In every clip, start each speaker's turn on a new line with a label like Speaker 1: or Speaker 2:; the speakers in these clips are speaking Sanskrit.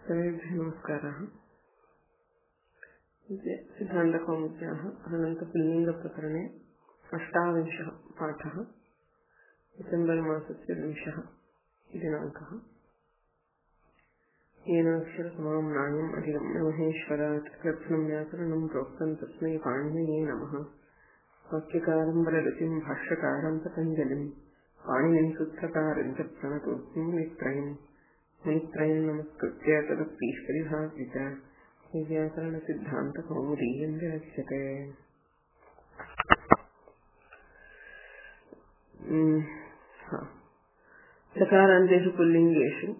Speaker 1: नमस्कारः। सिद्धान्तकौमुद्याः अनन्तपुल्लिङ्गप्रकरणे 28 पाठः, डिसेम्बर् मासस्य 20 दिनाङ्कः। येन अक्षरसमां नायम् अधिगम्य महेश्वरात् लक्षणं व्याकरणं प्रोक्तं तस्मै पाणिनये नमः। वाक्यकारं वररुचिं भाष्यकारं पतञ्जलिं पाणिनिं सूत्रकारं च प्रणतोऽस्मि मुनित्रयं नमस्कृत्य तदप्रीश्वरिभावित व्याकरणसिद्धान्तकौमुदीयं विरच्यते। सकारान्तेषु पुल्लिङ्गेषु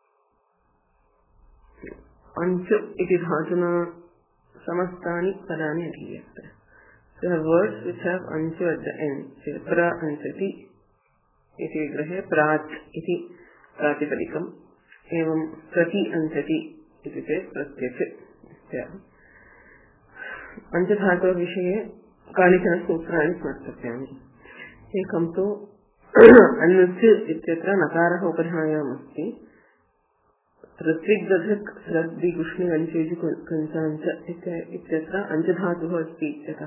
Speaker 1: अंचु इति धातुना समस्तानि पदानि अधीयन्ते. So the words which have anchu at the end, say pra anchati इति विग्रहे प्राच् इति प्रातिपदिकम्, एवं प्रति अंचति इति चेत् प्रत्यच् इत्यादि. पञ्चधातोः विषये कानिचन सूत्राणि स्मर्तव्यानि. एकं तु अनुच् इत्यत्र नकारः उपधायाम् अस्ति. ऋत्विग्दधक् स्रद्दिगुष्णि अञ्चेजु कञ्चाञ्च इत्यत्र अञ्चधातुः अस्ति इत्यतः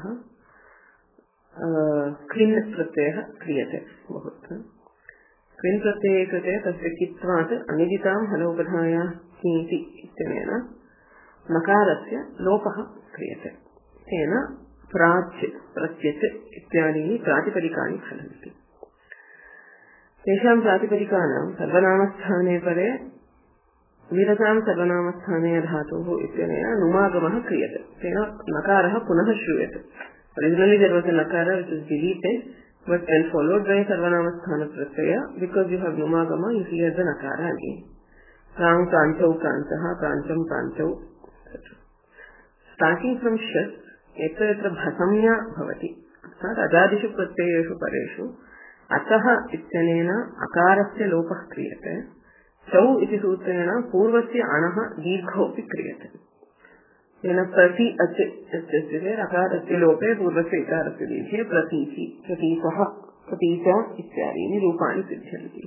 Speaker 1: क्लिन् प्रत्ययः क्रियते बहुत्र. क्लिन् प्रत्यये कृते तस्य कित्वात् अनिदितां हलोपधायाः किति इत्यनेन नकारस्य लोपः क्रियते. तेन प्राच् प्रत्यच् इत्यादीनि प्रातिपदिकानि फलन्ति. तेषां प्रातिपदिकानां सर्वनामस्थाने परे विरतां सर्वनामस्थाने धातुः इत्यनेन नुमागमः क्रियते. तेन नकारः पुनः श्रूयते. Originally there was a nakara which is deleted, but when followed by sarvanamastana pratyaya, because you have numagama, you hear the nakara again. Prang, pranchau, pranchaha, prancham, pranchau, etc. Starting from shat, etra bhasamya bhavati. Arthat adadishu pratyayeshu pareshu ataha ityanena akarasya lopah kriyate. Chau iti sutrena purvasya anaha dīrghopi kriyate. येन प्रति अच इत्यस्य अकारस्य लोपे पूर्वस्य इकारस्य दीर्घे प्रतीचि, प्रतीचः, प्रतीच इत्यादीनि रूपाणि सिद्ध्यन्ति.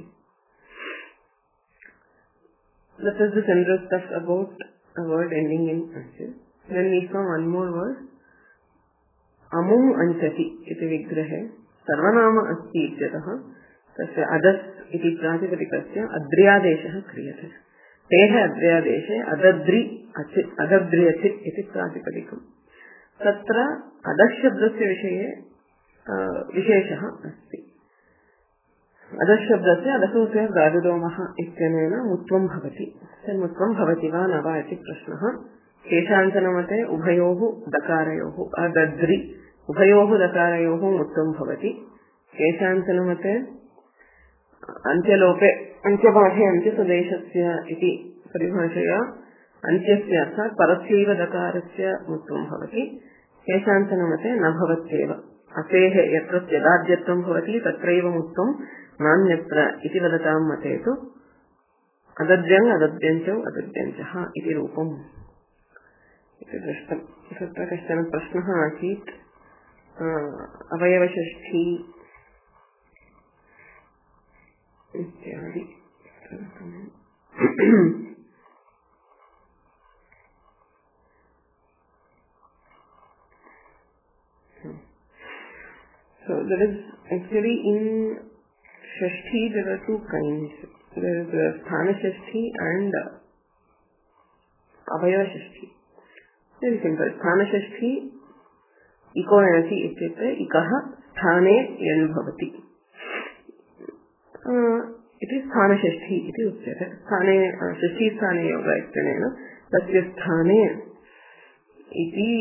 Speaker 1: That is the general stuff about a word ending in ach. Then we saw one more word. अमुं अंचति इति विग्रहे सर्वनाम अस्ति इत्यतः तस्य अदस् इति प्रातिपदिकस्य अद्र्यादेशः क्रियते. तेह अद्र्यादेशे अदद्रि अदद्र्यचि इति प्रातिपदिकम्. तत्र अदशब्दस्य विषये विशेषः अस्ति. अदशब्दस्य अदसूसे गादुदोमः इत्यनेन मुत्वं भवति. तन्मुत्वं भवति वा न वा इति प्रश्नः. केषाञ्चन मते उभयोः दकारयोः अदद्रि उभयोः दकारयोः मुत्वं भवति. केषाञ्चन मते अन्त्यलोपे अन्त्यपाठे अन्त्यसदेशस्य इति परिभाषया अन्त्यस्य अर्थात् परस्यैव दकारस्य मुत्वं भवति. केषाञ्चन मते न भवत्येव. अतेः यत्र यदाद्यत्वं भवति तत्रैव मुत्वं नान्यत्र इति वदतां मते तु अदद्यं अदद्यञ्चौ अदद्यञ्चः इति रूपम् इति दृष्टम्. तत्र कश्चन प्रश्नः आसीत्. अवयवषष्ठी इत्यादि. So there is actually in Shashti there are two kinds. There is Sthana Shashti and Avayava Shashti. Very simple. Sthana Shashti iko yanati ityate ikaha sthane yan bhavati. It is Sthana Shashti iti uच्यते. Sthane Shashti sthane yoga इत्यनेन तस्य स्थाने इति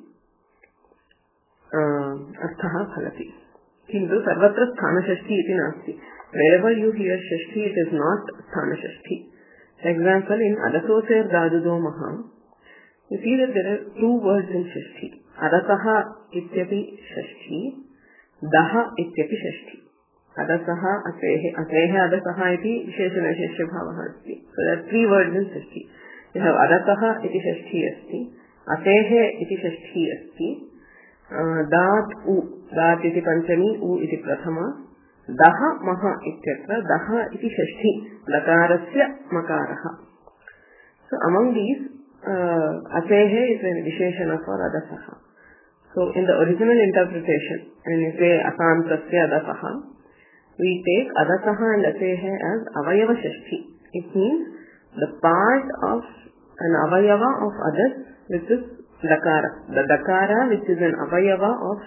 Speaker 1: अर्थः फलति. किन्तु सर्वत्र स्थानषष्ठी इति नास्ति. Wherever you hear Shashti, it is not स्थानषष्ठी. For example, in Adasoser Dadudomaha, you see that there are two words in Shashti. Adasaha ityapi Shashti, Daha ityapi Shashti. Adasaha, atehe adasaha iti visheshana visheshya bhavah asti. So there are three words in Shashti. You have adasaha iti Shashti asti, atehe iti Shashti asti, दात् उ दात् इति पंचमी उ इति प्रथमा दह मह इत्यत्र दह इति षष्ठी लकारस्य मकारः So among these, asehe is a visheshana for adasaha. So in the original interpretation, when we say asantasya adasaha, we take adasaha and asehe as avayava shashti. It means the part of an avayava of adas, which is dakara. The dakara which is an avayava of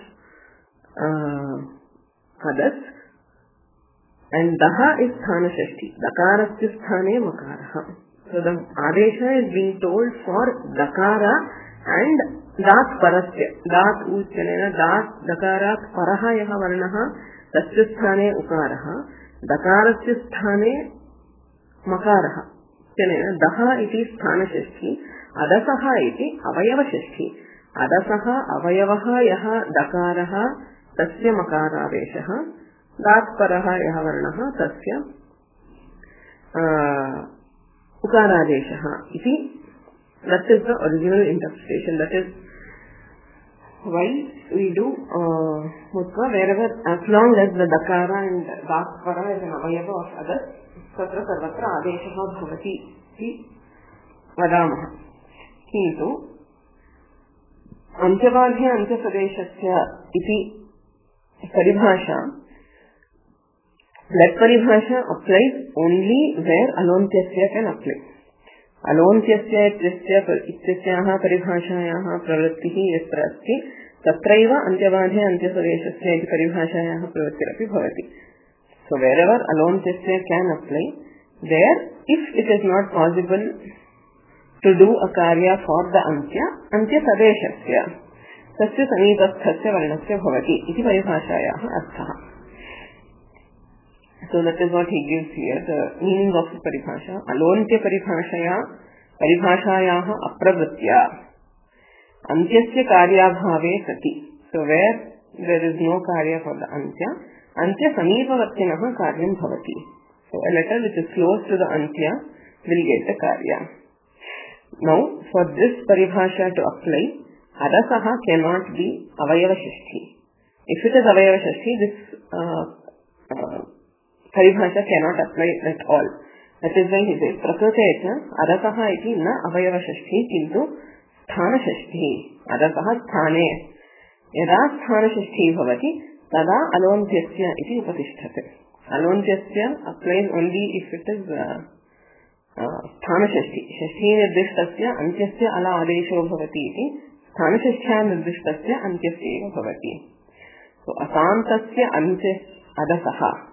Speaker 1: adas, and daha is sthana shashti. Dakarasya sthane makaraha. So the adesha is being told for dakara and dat parasya. Dat uchanena dat dakarat paraha yaha varnaha tasya sthane ukaraha. Dakarasya sthane makaraha. Chanena daha iti sthana shashti. Adasaha iti avayava shashti. Adasaha avayavaha yaha dakaraha tasya makaradeshaha. Dat paraha yaha varnaha tasya ukaradeshaha iti. That is the original interpretation. That is why we do mutva wherever, as long as the dakara and dat para is an avayava of others, tatra sarvatra adeshaha bhavati iti vadamaha. Kintu antyavadhe antyasadeshasya iti paribhasha, that paribhasha applies only where alontyasya can apply. Alontyasya ityasyaha paribhashayaha pravrittihi yatra asti tatraiva antyavadhe antyasadeshasya iti paribhashayaha pravrittirapi bhavati. So wherever alontyasya can apply, there, if it is not possible to do a karya for the antyasadeshasya tasya samipasthasya varnasya bhavati iti paribhashayaha arthaha. So that is what he gives here, the meaning of the paribhasha. Alontya paribhashayaha apravritya antyasya karyabhave sati. So where there is no karya for the antya samipavartinaha karyam bhavati. So a letter which is close to the antya will get the karya. Now, for this paribhasha to apply, adasaha cannot be avayava shashti. If it is avayava shashti, this paribhasha cannot apply at all. That is why he says, prakritecha adasaha iti na avayava shashti kintu sthana shashti. Adasaha sthane. Yada sthana shashti bhavati, tada alontyasya iti upatisthate. Alontyasya applies only if it is sthana shashti. Shashti nirdishtasya antyasya ala adesho bhavati iti sthana shashtya nirdishtasya antyasya eva bhavati. So asantasya antya adasaha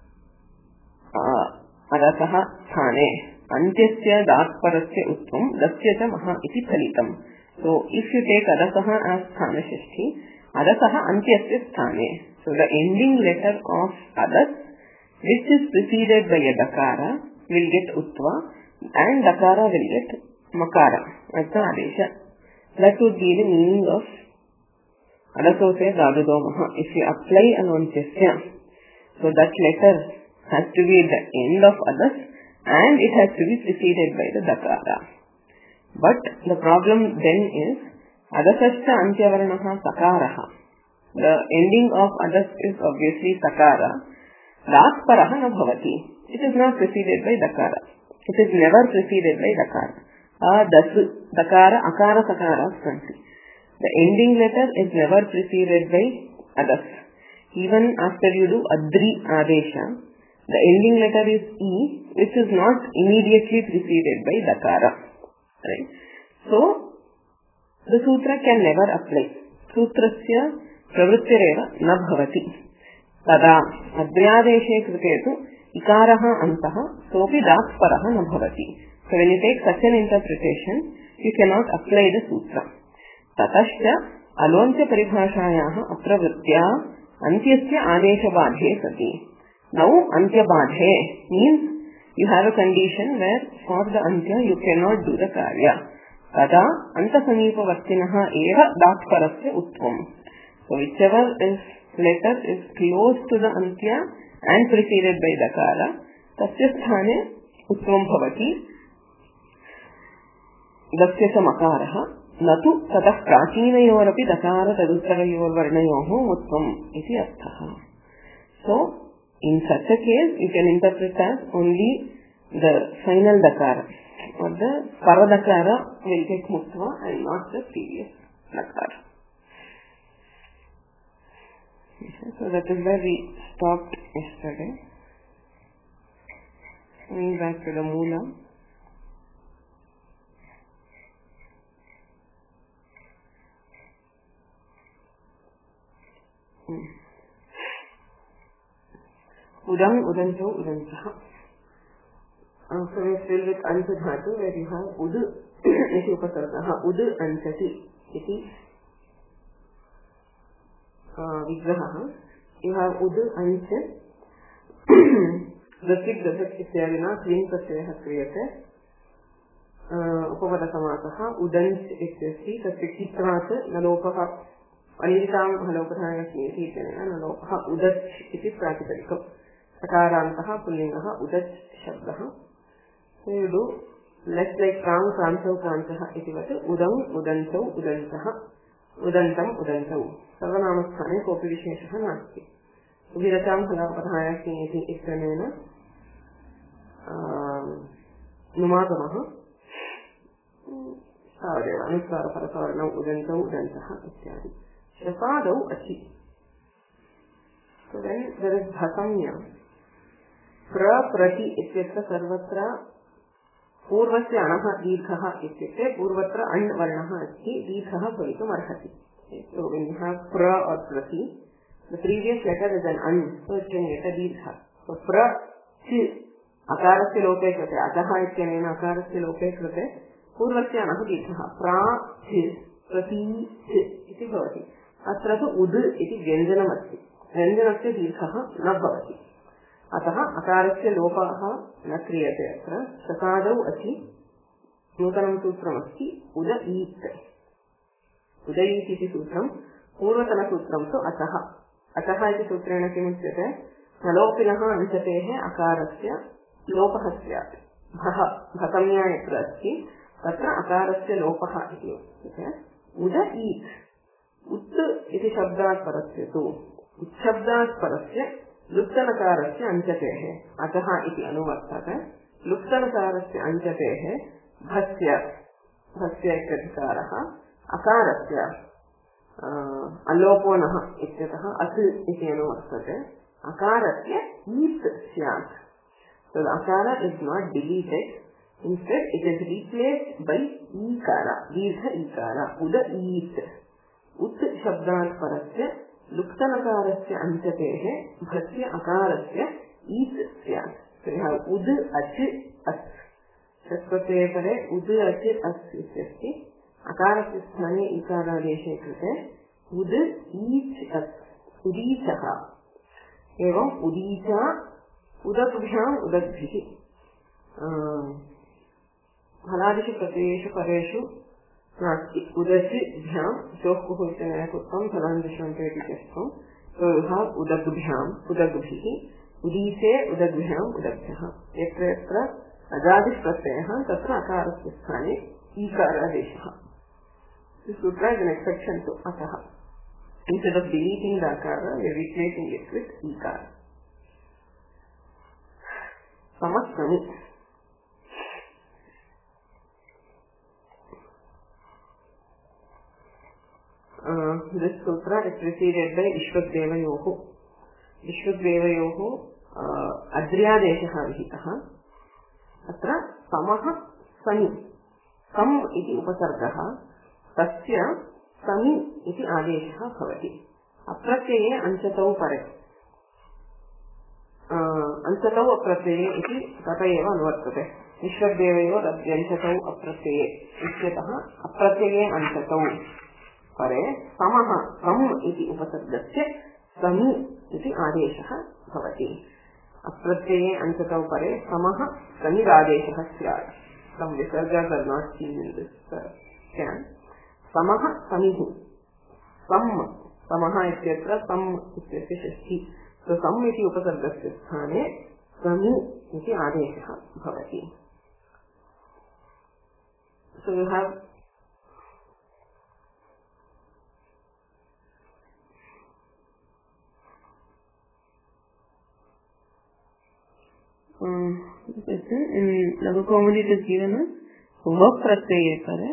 Speaker 1: adasaha sthane antyasya datparasya uttam dasya cha maha iti phalitam. So if you take adasaha as sthana shashti, adasaha antyasya sthane. So the ending letter of adas, which is preceded by a dakara, will get utva and dakara will get makara as the adesha. That would be the meaning of adasose dadudomaha. If you apply alontyasya, so that letter has to be at the end of adas and it has to be preceded by the dakara. But the problem then is adasascha antyavaranaha sakaraha. The ending of adas is obviously sakara. Dasparaha na bhavati. It is not preceded by dakara. It is never preceded by dakara. Dakara, akara, sakara, santi. The ending letter is never preceded by adas. Even after you do adri adesha, the ending letter is E, which is not immediately preceded by dakara. Right? So, the sutra can never apply. Sutrasya pravrittireva na bhavati. Tada adryadeshe kritetu ikaraha antaha sopi dasparaha na bhavati. So when you take such an interpretation, you cannot apply the sutra. Tatascha alontya paribhashayaha apravritya antyasya adesha badhe sati. Now antya badhe means you have a condition where for the antya you cannot do the karya. Tada anta samipa vartinaha eva datparasya utvam. So whichever letter is close to the antya and preceded by dakara, tasya sthane utvam bhavati. Dasya cha makaraha natu tatah prachinayorapi dakara taduttarayor varnayoho utvam iti arthaha. So in such a case, you can interpret as only the final dakara. or the paradakara will get mutva and not the previous dakara. So that is where we stopped yesterday. Going back to the Moola. Udam, udanto, udantaha. So we are still with anta dhatu where you have udu iti upasargaha. Udu antati iti vigraha. You have udu anta. The six dasat ityadina twin pratyaya kriyate. Upapada samataha udans ityasti tasya kitrat nalopaha aniritam halopadhaya smiti ityana nalopaha udas iti pratipadikam. Sakarantaha pullingaha udas shabdaha. So you do less like prang prantav prantaha iti vata udam udantav udantaha udantam udantau. Sarvanamasthane kopi visheshaha nasti. Ubhiratam halopadhaya smiti ityanena numagamaha Saradeva Anusvara Parasaranam Udantau Udantaha Ityadi. Shasadau Achi. So then there is Bhasamya. Prati ityatra sarvatra purvasya anaha dīrghaha ityate purvatra an varnaha asti dīrghaha bhavitum arhati. So when you have pra or prati, the previous letter is an an, so it can get a dīrgha. So pra chi akarasya lope krate ataha ityanena akarasya lope krate purvasya anaha dīrghaha pra chi prati chi iti bhavati. Atra tu ud iti vyanjanam asti. Vyanjanasya dīrghaha na bhavati. अतः अकारस्य लोपः न क्रियते अत्र सकादौ अचि नूतनं सूत्रमस्ति उदईत् उदईत् इति सूत्रं पूर्वतनसूत्रं तु अतः अतः इति सूत्रेण किमुच्यते नलोपिनः अंशतेः अकारस्य लोपः स्यात् भः भसम्या यत्र अस्ति तत्र अकारस्य लोपः इति उच्यते उदईत् उत् इति शब्दात् परस्य तु उच्छब्दात् परस्य लुप्तनकारस्य अंचतेः अतः इति अनुवर्तते लुप्तनकारस्य अंचतेः भस्य इत्यधिकारः अकारस्य अलोपो नः इत्यतः अत् इति अनुवर्तते अकारस्य ईत् स्यात्. So the akara is not deleted, instead it is replaced by ikara, dirgha ikara, uda īt. Ut shabdat parasya लुप्तनकारस्य अंचतेः भस्य अकारस्य ईत् स्यात्. So you have उद् अच् अस्. षत्प्रत्यये परे उद् अच् अस् इत्यस्ति. अकारस्य स्थाने इकारादेशे कृते उद् ईच् अस् उदीचः. एवं उदीचा उदग्भ्याम् उदग्भिः. हलादिषु प्रत्ययेषु परेषु नास्ति. उदचिभ्यां चोक्कुः इत्यनेन कृतं फलान्तिषन्ते इत्यस्तं. So you have उदग्भ्याम् उदग्भिः उदीचे उदग्भ्याम् उदग्भ्यः. यत्र यत्र अजादिः प्रत्ययः तत्र अकारस्य स्थाने ईकारादेशः. This sutra is an exception to atah. Instead of deleting the akara, we are replacing it with ikara. Samasthani. This sutra is preceded by Vishwaddevayoho. Vishwaddevayoho adryadeshah vihitah. Atra samah sami. Sam iti upasargah. Tasya sami iti adeshah bhavati. Apratyeye anchatau pare. Anchatau apratyeye iti tata eva anvartate. Vishwaddevayoho anchatau apratyeye. Isyatah apratyeye anchatau परे समः सम इति उपसर्गस्य समी इति आदेशः भवति. अप्रत्यये अंशतौ परे समः समिरादेशः स्यात्. Some visargas are not seen in this can. समः समिः समः इत्यत्र सम इत्यस्य षष्ठी. So सम इति उपसर्गस्य स्थाने समी इति आदेशः भवति. So you have in Laghu Kaumudi it is given as व प्रत्यये परे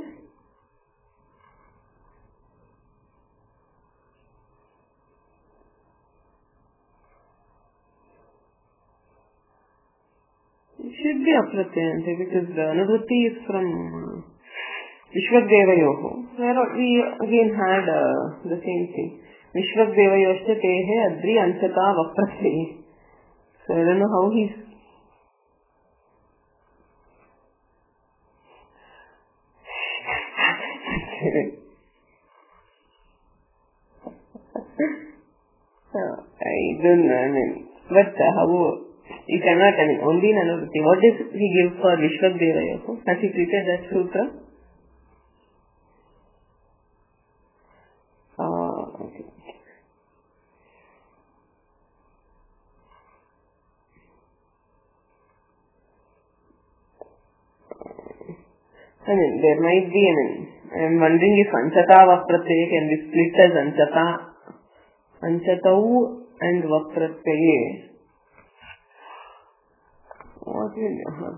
Speaker 1: should be apratyante because the anuvrutti is from Vishwadevayoho. Where we again had the same thing. Vishwadevayoshte tehe adri anchata vapratyeye. So I don't know how he's I don't know, I mean, but how you cannot, I mean, only in anuvrutti. What does he give for Vishwadevayoho? Has he treated that sutra? Okay. I mean, there might be, I mean, I am wondering if anchata vapratyeye can be split as anchatau and vapratyeye. What will you have?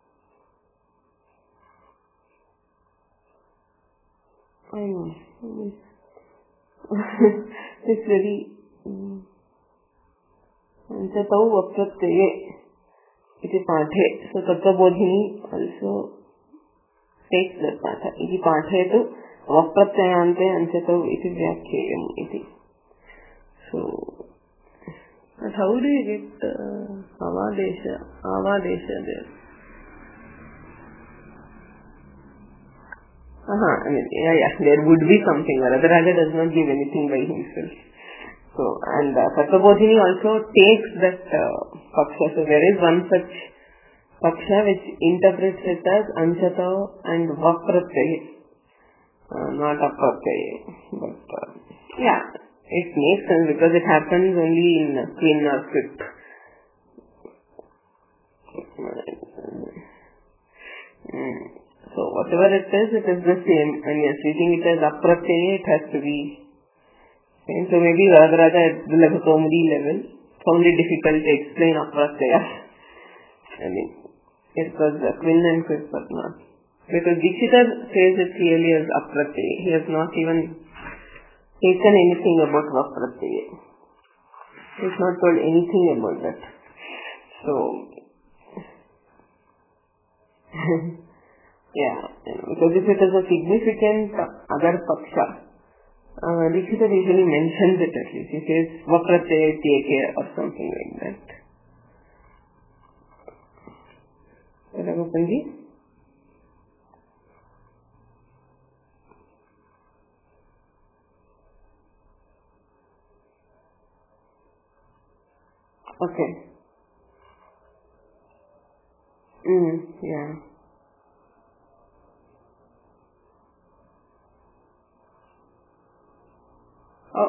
Speaker 1: I know. It's very anchatau vapratyeye iti pathe. So Tattvabodhini also takes that patha. Iti pathe tu vapratyayante anchatau iti vyakheyam iti. So, but how do you get avadesha there? I mean, yeah, there would be something. Varadaraja does not give anything by himself. So, and Tattvabodhini also takes that paksha. So, there is one such paksha which interprets it as anchatau and vapratyeye, not apratyeye. But, yeah, it makes sense because it happens only in Queen or Script. So whatever it is the same. And yes, treating it as apratyeye, it has to be same. So maybe Varadaraja at the Laghatomudi level found it difficult to explain apratyaya. I mean, it was Quinn and Quip, but not. Because Dikshita says it clearly as apratyeye. He has not even taken anything about vapratyeye. He has not told anything about that. So, yeah, because if it is a significant other paksha, Dikshita usually mentions it at least. He says vapratyeye teke or something like that. Raghupanji? Okay. Yeah. Oh.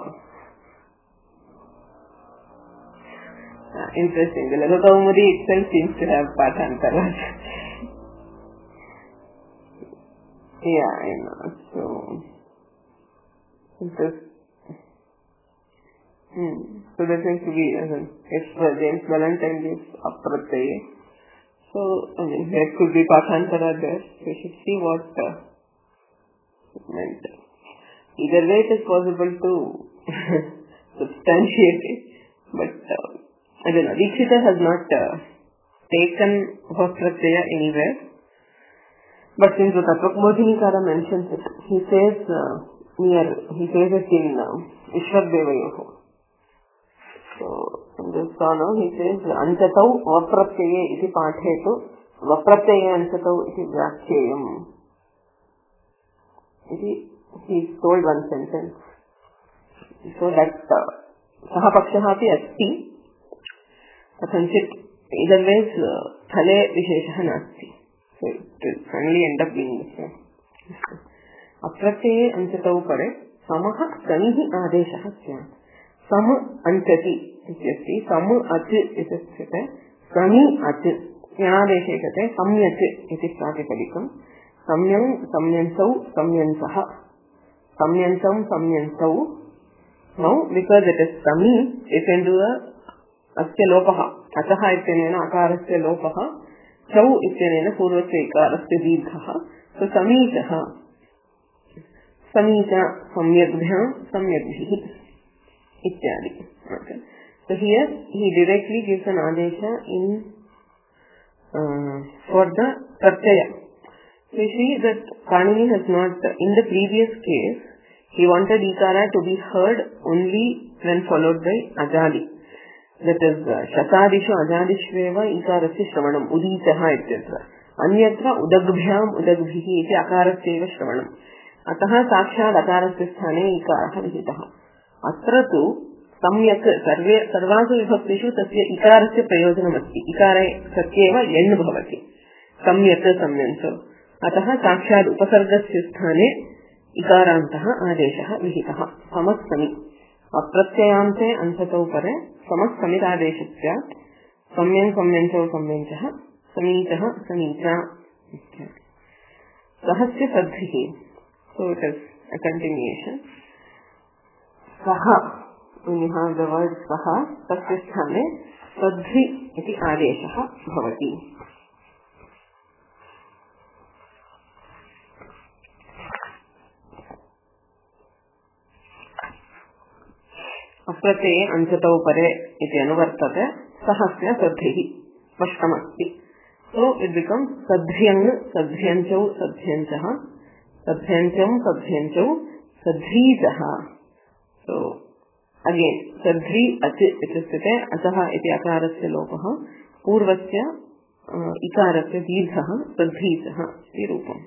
Speaker 1: Interesting. The Laghatomudi itself seems to have pathantaras. Yeah, I know. So, interesting. So there seems to be, if James Valentine gives apratyeye, so I mean there could be pathantara there. We should see what it meant. Either way it is possible to substantiate it, but I don't know. Dikshita has not taken vapratyaya anywhere, but since the Tattvabodhinikara mentions it, he says it in Vishwadevayoho. So, in this sano, he says, Anchatau vapratyeye iti pathetu, vapratyeye anchatau iti vyakheyam. He told one sentence. So that saha pakshaha api asti, kathachit either ways thale visheshaha nasti. So it will finally end up being the same. Apratyeye anchatau pare, samaha samihi adeshaha syat. Sam anchati ityasti, sam ach ityasthite, sami ach yadeshe kate, samyach iti pratipadikam, samyam samyansau samyansaha, samyansam samyansau. Now, because it is sami, you can do a asya lopaha, ataha ityanena akarasya lopaha, chau ityanena purvasya ikarasya dīrghaha, So Samitaha, Samita, Samyagbhyam, Samyagvihi, ityadi. Okay. So here he directly gives an adesha in for the pratyaya. So you see that Panini has not, in the previous case, he wanted ikara to be heard only when followed by ajali. That is, shakadishu ajadishveva ikarasya shravanam, uditaha etc. Anyatra udagbhyam udagvihi iti akarasyeva shravanam. Ataha sakshad akarasya sthane ikaraha vihitaha. Atra tu samyak sarvasu vibhaktishu tasya ikarasya prayojanam asti. Ikare satyeva yen bhavati. Samyak samyancho. Ataha sakshad upasargasya sthane इकारान्तः आदेशः विहितः समस्तमि अप्रत्ययान्ते अंशतौ परे समस्तमिदादेशस्य सम्यं सम्यञ्चौ सम्यञ्चः समीचः समीचा सहस्य सद्भिः. So it is a continuation. Saha, when you have the word saha, tasya sthane sadbhi iti adeshah bhavati. अप्रत्यये अंशतौ परे इति अनुवर्तते सहस्य सद्भिः स्पष्टमस्ति. So it becomes सद्भ्यं सद्भ्यञ्चौ सद्भ्यञ्चः सद्भ्यञ्चं सद्भ्यञ्चौ सद्भीजः. So again सद्भि अचि इति स्थिते अचः इति अकारस्य लोपः पूर्वस्य इकारस्य दीर्घः सद्भीजः इति रूपम्.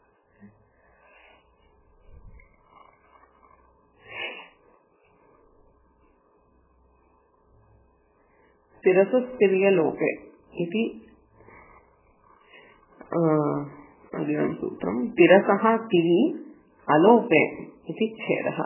Speaker 1: तिरसस्तिर्य लोके इति अग्रिमं सूत्रं तिरसः तिरि अलोपे इति छेदः.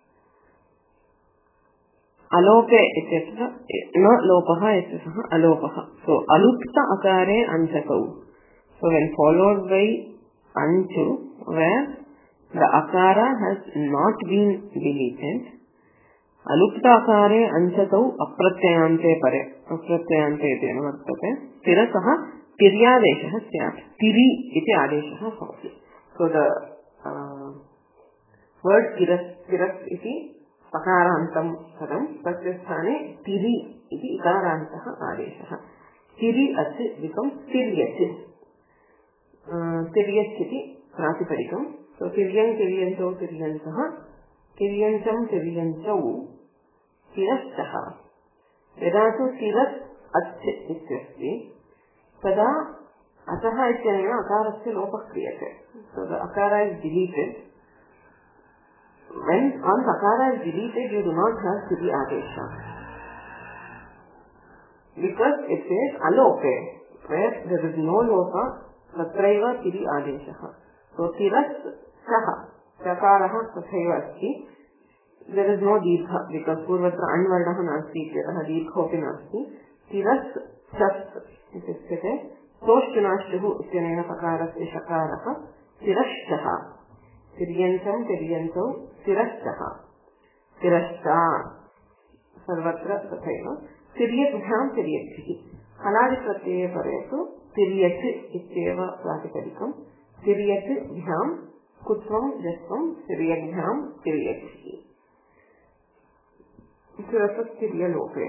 Speaker 1: अलोपे इत्यत्र न लोपः इत्यतः अलोपः. So अलुप्त अकारे अंशकौ. So when followed by anchu where the akara has not been deleted, अलुप्ताकारे अंशतौ अप्रत्ययान्ते परे अप्रत्ययान्ते इति अनुवर्तते. तिरसः तिर्यादेशः स्यात्. तिरि इति आदेशः भवति. So the word तिरस् इति पकारान्तं पदं तस्य स्थाने तिरि इति इकारान्तः आदेशः. तिरि अच् becomes तिर्यच्. तिर्यच् इति प्रातिपदिकं. So तिर्यं तिर्यञ्चौ तिर्यन्तः तिर्यञ्चं तिर्यञ्चौ तिरश्चः. यदा तु तिरस् अच् इत्यस्ति तदा अचः इत्यनेन अकारस्य लोपः क्रियते. So the akara is deleted. When once akara is deleted, you do not have tiri adesha. Because it says alope, where there is no lopa, tatraiva tiri adesha. So tiras saha. चकारः तथैव अस्ति. देयर इज नो दीर्घ बिकॉज पूर्वत्र अन्वर्णः नास्ति इत्यतः दीर्घोऽपि नास्ति. तिरस् चस् इति स्थिते सोश्चुनाश्चुः इत्यनेन पकारस्य शकारः तिरश्चः. तिर्यञ्चं तिर्यञ्चौ तिरश्चः. तिरश्चा सर्वत्र तथैव. तिर्यग्भ्यां तिर्यग्भिः. हलादिप्रत्यये परे तु तिर्यच् इत्येव प्रातिपदिकं. तिर्यच् भ्यां कुत्वं जस्वं तिर्यग्भ्यां तिर्यग्भिः. तिरसस्तिर्यलोपे.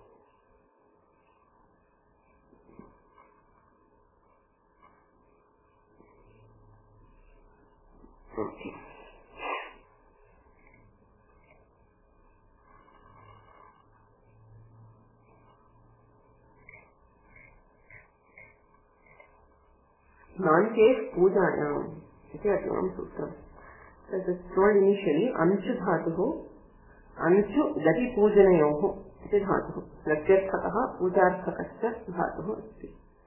Speaker 1: नान्केः पूजायाम् इति अग्रिमं सूत्रम्. That is told initially Anshu धातुः अंशु गति पूजनयोः इति धातुः. प्रत्यर्थकः पूजार्थकश्च धातुः अस्ति.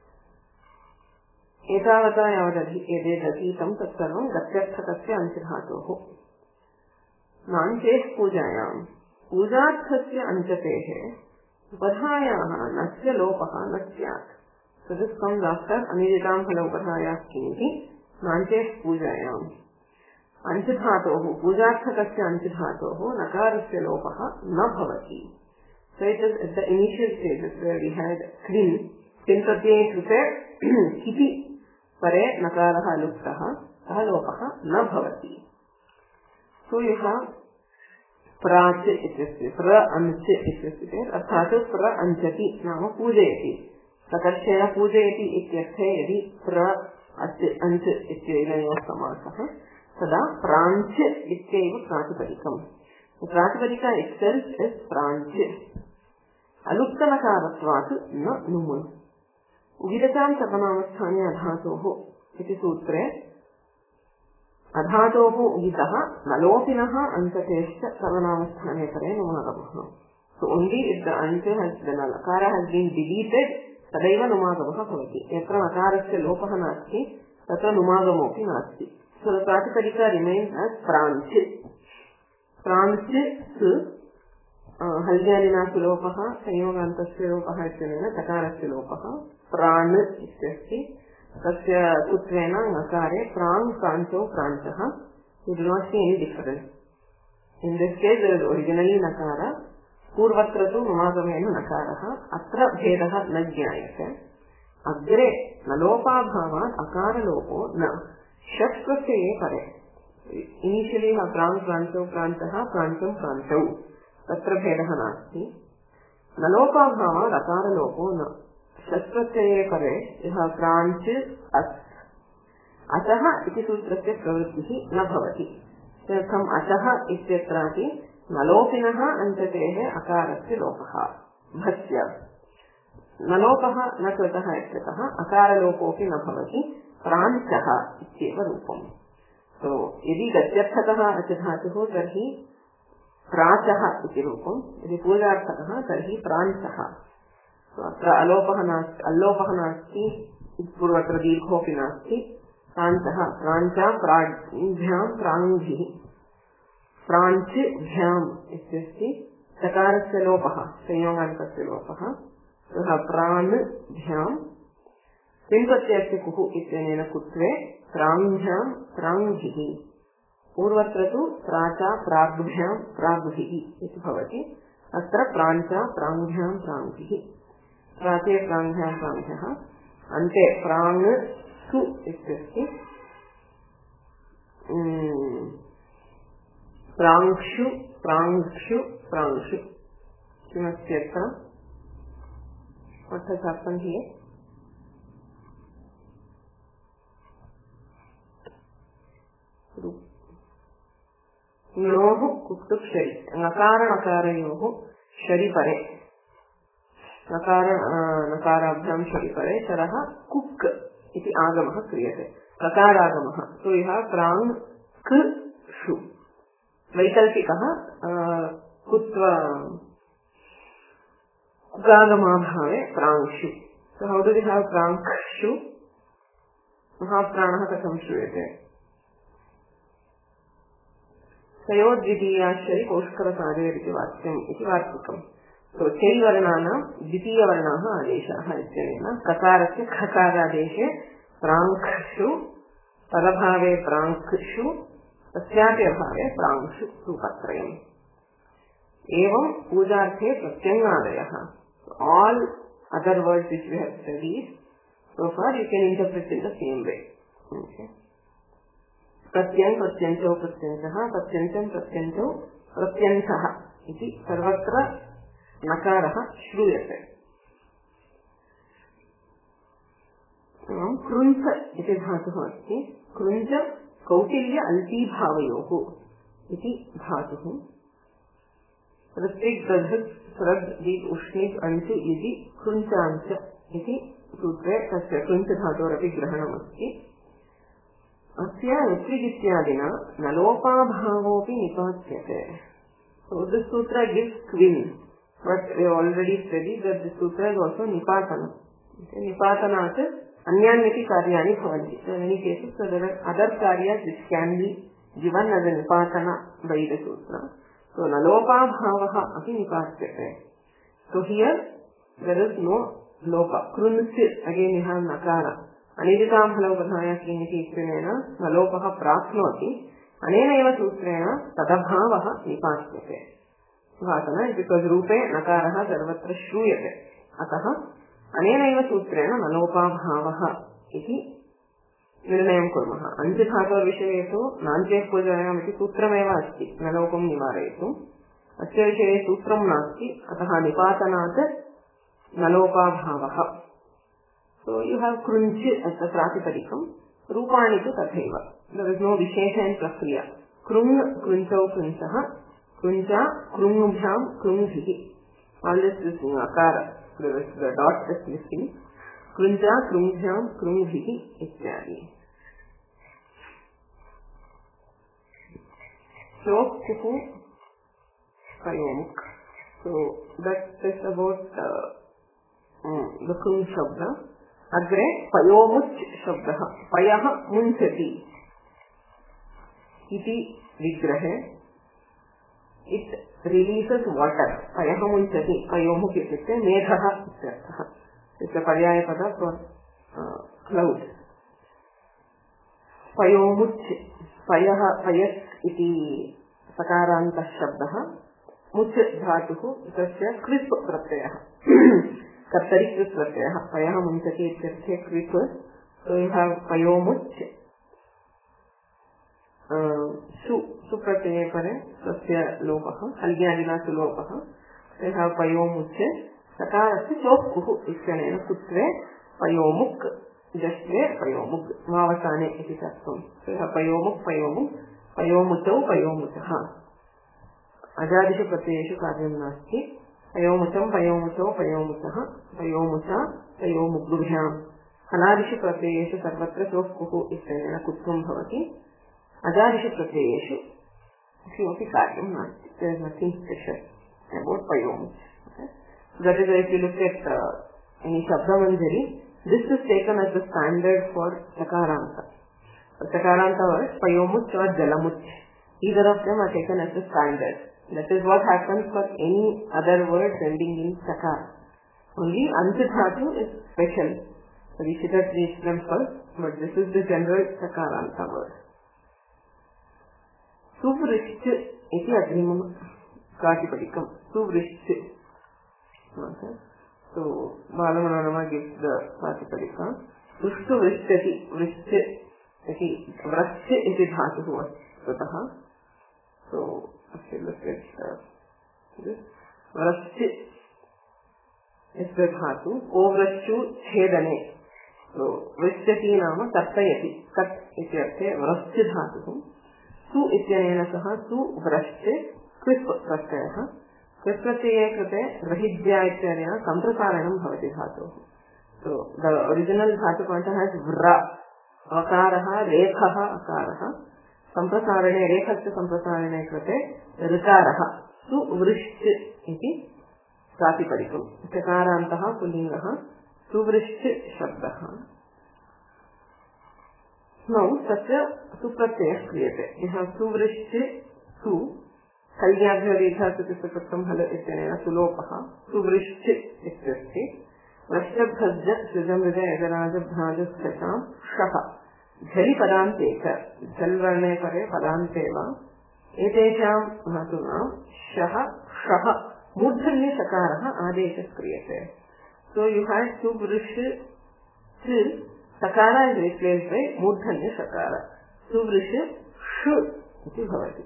Speaker 1: एतावता यदेदधीतं तत्सर्वं गत्यर्थकस्य अंशधातोः. नान्केः पूजायाम् पूजार्थस्य अंशतेः उपधायाः नस्य लोपः न स्यात्. So this comes after अनिदितां फलोपधायाः किमिति नान्केः पूजायाम्. अंशधातोः पूजार्थकस्य अंशधातोः नकारस्य लोपः न भवति. So it is at the initial stages where we had क्रिन् प्रत्यये कृते किति परे नकारः लुप्तः सः लोपः न भवति। सो यः प्राच् इत्यस्य प्र अंच इत्यस्य अर्थात् प्र अंचति नाम पूजयति, सकर्षेण पूजयति इत्यर्थे यदि प्र अंच इत्येनयोः समासः तदा प्राञ्च इत्येव प्रातिपदिकम्। प्रातिपदिका itself is प्राञ्च। अलुप्तनकारत्वात् न नुम्। उगिरतां सर्वनामस्थाने अधातोः इति सूत्रे अधातोः उगितः नलोपिनः अन्ततेश्च सर्वनामस्थाने परे नुमागमः। So only if the ant has the nakara has been deleted तदैव नुमागमः भवति। यत्र नकारस्य लोपः नास्ति तत्र नुमागमोऽपि नास्ति। So the प्रातिपदिका remains as प्राञ्च। प्राञ्च हल्द्यादिनासु लोपः संयोगान्तस्य लोपः इत्यनेन चकारस्य लोपः प्राण् इत्यस्ति। तस्य सूत्रेण नकारे प्राङ् प्राञ्चौ प्राञ्चः। You do not see any difference. In this case there is originally nakara, पूर्वत्र तु नुमागमेन नकारः, अत्र भेदः न ज्ञायते। अग्रे नलोपाभावात् अकारलोपो न षट्प्रत्यये परे। इनिशियली प्राङ् प्राञ्चौ प्राञ्चः प्राञ्चं प्राञ्चौ तत्र भेदः नास्ति। नलोपाभावात् अकारलोपो न षट्प्रत्यये परे यः प्राञ्च अस् अचः इति सूत्रस्य प्रवृत्तिः न भवति। तदर्थम् अचः इत्यत्रापि नलोपिनः अन्ततेः अकारस्य लोपः भस्य। नलोपः न कृतः इत्यतः अकारलोपोऽपि न भवति, प्राञ्चः इत्येव रूपम्। तो यदि गत्यर्थकः अचधातुः तर्हि प्राचः इति रूपम्, यदि पूर्वार्थकः तर्हि प्राञ्चः। अत्र अल्लोपः नास्ति, पूर्वत्र दीर्घोऽपि नास्ति। प्राञ्चः प्राञ्चा प्राभ्यां प्राङ्भिः प्राञ्चभ्याम् इत्यस्ति चकारस्य लोपः संयोगान्तस्य लोपः। सः प्राणभ्यां पिन्प्रत्ययस्य कुः इत्यनेन कुत्वे प्राङ्भ्यां प्राङ्भिः। पूर्वत्र तु प्राचा प्राग्भ्यां प्राग्भिः इति भवति, अत्र प्राञ्चा प्राङ्भ्यां प्राङ्भिः। प्राचे प्राङ्भ्यां प्राङ्भ्यः, अन्ते प्राङ् सु इत्यस्ति प्राङ्क्षु प्राङ्क्षु प्राङ्क्षु। किमस्ति अत्र? What has happened here? णोः कुक्तुक् शरि नकारनकारयोः शरिपरे नकाराभ्यां शरिपरे चरः कुक् इति आगमः क्रियते, ककारागमः। तो यः प्राङ् क षु वैकल्पिकः कुगागमाभावे प्राङ्क्षु। So how do we have प्राङ्क्षु? महाप्राणः कथं श्रूयते? तयोद्वितीयाश्चरि कौष्करकार्यरिति वाक्यम् इति वार्तिकम्। तो चैवर्णानां द्वितीयवर्णाः आदेशाः इत्यनेन ककारस्य खकारादेशे प्राङ्क्षु, तदभावे प्राङ्क्षु, तस्यापि अभावे प्राङ्क्षु रूपत्रयम्। एवं पूजार्थे प्रत्यङ्गादयः। All other words which we have studied so far you can interpret in the same way. Okay. प्रत्यङ् प्रत्यञ्चौ प्रत्यञ्चः प्रत्यञ्चं प्रत्यञ्चौ प्रत्यञ्चः इति सर्वत्र नकारः श्रूयते। कृञ्च इति धातुः अस्ति। कृञ्च कौटिल्य अल्पीभावयोः इति धातुः। ऋत्विक् दधत् स्रग् दीप् उष्णिक् अञ्च इति कृञ्चाञ्च इति सूत्रे तस्य कृञ्च धातोरपि ग्रहणमस्ति। अस्य ऋत्विक् इत्यादिना नलोपाभावोऽपि निपात्यते। So this sutra gives quin, but we already studied that this sutra is also nipatana. Nipatanat अन्यान्यपि कार्याणि भवन्ति. So in many cases there are other karyas which can be given as a nipatana by the sutra. So nalopabhavah api nipatyate. So here there is no lopa. Krunch, again you have nakara. अनिदितां फलोपधाया किमिति इत्यनेन नलोपः प्राप्नोति। अनेन एव सूत्रेण तदभावः निपात्यते। बिकॉज रूपे नकारः सर्वत्र श्रूयते, अतः अनेन एव सूत्रेण नलोपाभावः इति निर्णयं कुर्मः। अञ्जधातोर्विषये तु नान्त्यः पूजायाम् इति सूत्रमेव अस्ति नलोपं निवारयितुम्। अस्य विषये सूत्रं नास्ति, अतः निपातनात् नलोपाभावः। सो यु हाव् कृञ्च as the प्रातिपदिकं, रूपाणि तु तथैव। देयर इज नो विशेष इन प्रक्रिया। कृङ् कृञ्चौ कृञ्चः, कृञ्चा कृङ्भ्यां कृङ्भिः। ऑल दिस इज अकार, the dot is missing. कृञ्चा कृङ्भ्यां कृङ्भिः इत्यादि। श्लोकुः पयोमुक्। So that is about the कृङ् शब्द। अग्रे पयोमुच् शब्दः। पयः मुञ्चति इति विग्रहे it releases water. पयः मुञ्चति, पयोमुक् इत्युक्ते मेघः इत्यर्थः। इत्युक्ते पर्यायपद for cloud. पयोमुच्, पयः पयस् इति सकारान्तः शब्दः। मुच् धातुः, तस्य क्रिप् प्रत्ययः, कर्तरि क्रिप् प्रत्ययः। पयः मुञ्चति इत्यर्थे क्रिप्। सो यु हाव् पयोमुच्। सुप्रत्यये परे तस्य लोपः, हल्ग्यादिना सुलोपः। You have पयोमुच्। सकारस्य चोक्कुः इत्यनेन कुत्वे पयोमुक्, जस्त्वे पयोमुक्, वावसाने इति तत्त्वम्। सो यु हाव् पयोमुक् पयोमुक्, पयोमुचौ पयोमुचः। अजादिषु प्रत्ययेषु कार्यं नास्ति। पयोमुचं पयोमुचौ पयोमुचः, पयोमुचा पयोमुग्भ्याम्। हलादिषु प्रत्ययेषु सर्वत्र चोक्कुः इत्यनेन कुत्वं भवति। अजादिषु प्रत्ययेषु किमपि कार्यं नास्ति। There is nothing special about पयोमुच। That is why if you look at any Shabdamanjari, this is taken as the standard for Sakaranta. Sakaranta words, Payomuch or Jalamuch, either of them are taken as the standard. That is what happens for any other words ending in Sakar. Only Anjadhatu is special. So we should have reached them first, but this is the general Sakaranta word. Suvrishch iti agrimam pratipadikam. Suvrishch. Okay. So Balamanama gives the pratipadika. Vrishtu vrishtati. Vrishch iti vrashch iti dhatuhu vastutaha. So if you look at this, vrashch is the dhatu. Ovrashchu chedane. So vrishtati nama kartayati. Kat iti arthe vrashch dhatuhu. सु इत्यनेन सह सु व्रश्च क्विप् प्रत्ययः। क्विप् प्रत्यये कृते ग्रहिज्या इत्यनेन सम्प्रसारणं भवति धातोः। सो द ओरिजिनल धातु पॉइंट हैज व्र, अकारः रेखः अकारः, सम्प्रसारणे रेखस्य सम्प्रसारणे कृते ऋकारः सु वृश्च इति प्रातिपदिकम्। चकारान्तः पुल्लिङ्गः सुवृश्च शब्दः। नौ तस्य सुप्रत्ययः क्रियते। यः सुवृश्च सु हल्ग्याभ्यदीर्घासुतिसुकृतं हल इत्यनेन सुलोपः सुवृश्च इत्यस्ति। वृष्टभ्रज सृजमृज यजराजभ्राजस्थां शः झलि पदान्ते च, झल् वर्णे परे पदान्ते वा एतेषां धातूनां शः शः मूर्धन्ये सकारः आदेशः क्रियते। सो यु हैव सुवृश्च Sakara is replaced by Murdhanya Sakara. Suvrish Shu iti bhavati.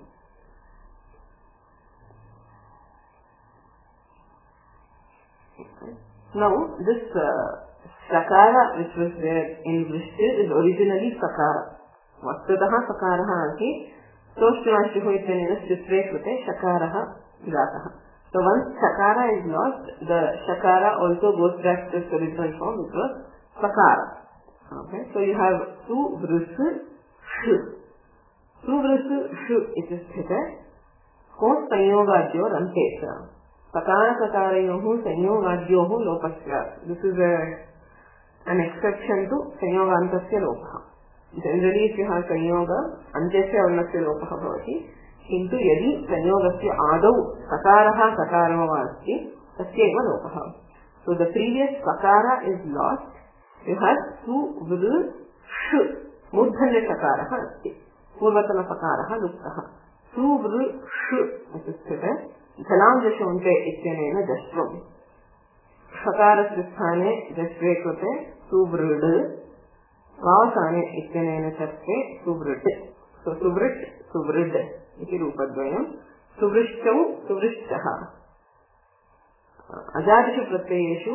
Speaker 1: Now this Sakara which was there in Vrishti is originally Sakara. Vastutaha Sakaraha asti Soshtivashtiho ityanena Shitve krute Sakaraha Jataha. So once Sakara is lost, the Sakara also goes back to its original form, which was Sakara. Okay, so you have su vrus shu. Su vrus shu iti sthite ko sanyogadyo rantesha. Sakara sakarayohu sanyogadyohu lopasya. This is an exception to sanyogantasya lopah. Generally if you have sanyoga, antesya varnasya lopah bhavati. Kintu yadi sanyogasya adau sakaraha sakarama asti tasya eva lopah. So the previous sakara is lost. You have su vru shu मूर्धन्य सकारः अस्ति, पूर्वतन सकारः लुप्तः। सुवृ षु इत्युक्ते जलाञ्जशोन्ते इत्यनेन जश्वम्। सकारस्य स्थाने जश्वे कृते सुवृड्, वावसाने इत्यनेन चर्चे सुवृट्. So सुवृट् सुवृड् इति रूपद्वयम्. सुवृष्टौ सुवृष्टः. अजादिषु प्रत्ययेषु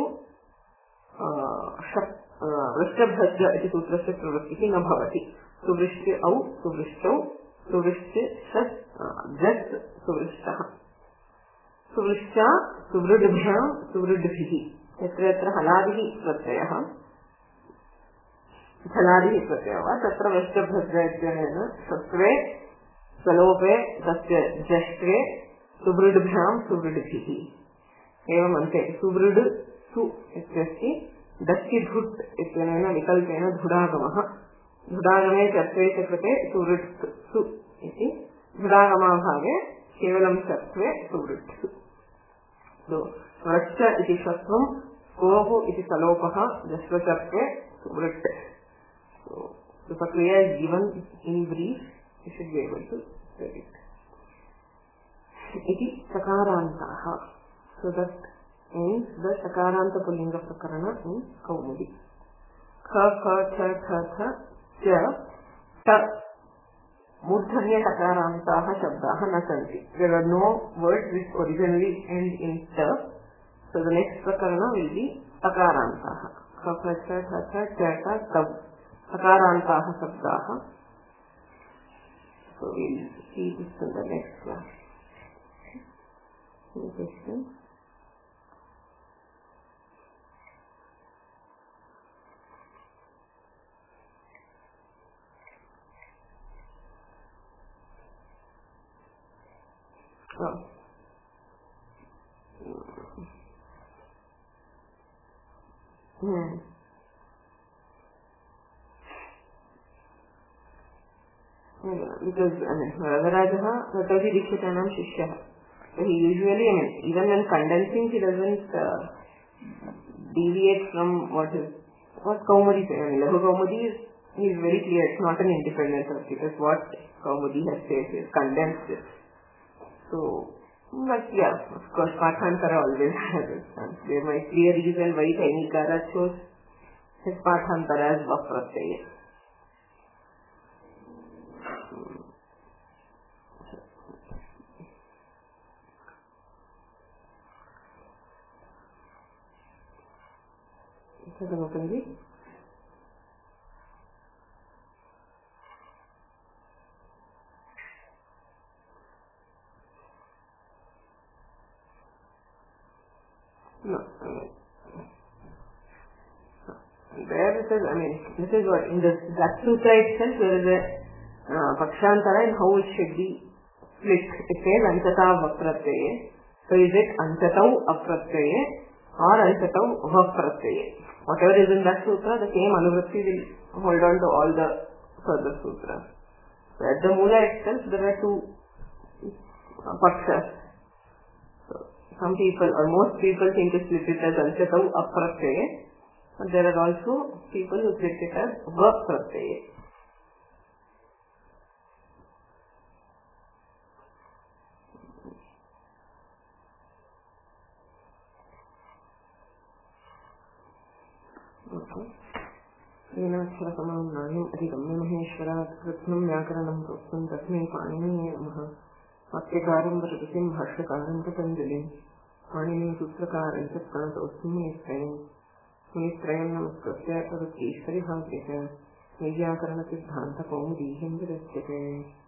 Speaker 1: वृष्टभ्रज इति सूत्रस्य प्रवृत्तिः न भवति. सुवृष्टि औ सुवृष्टौ सुवृष्टि जस् सुवृष्टः. सुवृष्टा सुवृड्भ्यां सुवृड्भिः. यत्र यत्र हलादिः प्रत्ययः वा तत्र वृष्टभ्रज इत्यनेन सत्वे सलोपे तस्य जष्ट्वे सुवृड्भ्यां सुवृड्भिः. एवम् अन्ते सुवृड् सु इत्यस्ति दस्ति धुट् इत्यनेन विकल्पेन धुडागमः. धुडागमे चत्वे च कृते सुवृट् सु इति. धुडागमाभागे केवलं चत्वे सुवृट् सु. वृश्च इति षत्वं गोः इति सलोपः जस्वचत्वे सुवृट्. The Kriya is given in brief. You should be able to read it. Iti Sakarantaha. So that ends the Sakaranta Pullinga Prakarana in Kaumudi. Kha, kha, cha, tha, tha, cha, ta. Murdhanya Sakarantaha Shabdaha na santi. There are no words which originally end in ta. So the next Prakarana will be Sakarantaha. Kha, kha, cha, tha, tha, cha, ta, tab. Sakarantaha Shabdaha. So we will see this in the next class. Any questions? Because Varadarajaha Vataji Dikshitanam Shishyaha. So he usually, even when condensing, he doesn't deviate from what Kaumudi says. Lahu Kaumudi is very clear. It's not an independent source because what Kaumudi has said is condensed. So, but yeah, of course, Pathantara always has it. There might be a reason why Tainikara chose his Pathantara as Vapratyaya. Openly. No. There it is, this is what, in that sutra itself, there is a Pakshantara in how it should be split. It says Antata Vapratyaya. So is it Antatau Apratyaya or Antatau Vapratyaya? Whatever is in that sutra, the same anuvritti will hold on to all the further sutras. So at the Mula itself, there are two pakshas. So some people, or most people, think to split it as Antatau Apratyaya, but there are also people who split it as Vapratyaya. येनाक्षरसमं नान्यम् अधिगम्य महेश्वरात् कृत्स्नं व्याकरणं प्रोक्तं तस्मै पाणिनीये नमः. वाक्यकारं वरदतिं भाष्यकारं पतञ्जलिं पाणिनीयसूत्रकारं च प्रणतोऽस्मि मुनित्रयं नमस्कृत्य तदुत्तीश्वरिभाव्यः वैयाकरणसिद्धान्तकौमुदीं विरच्यते.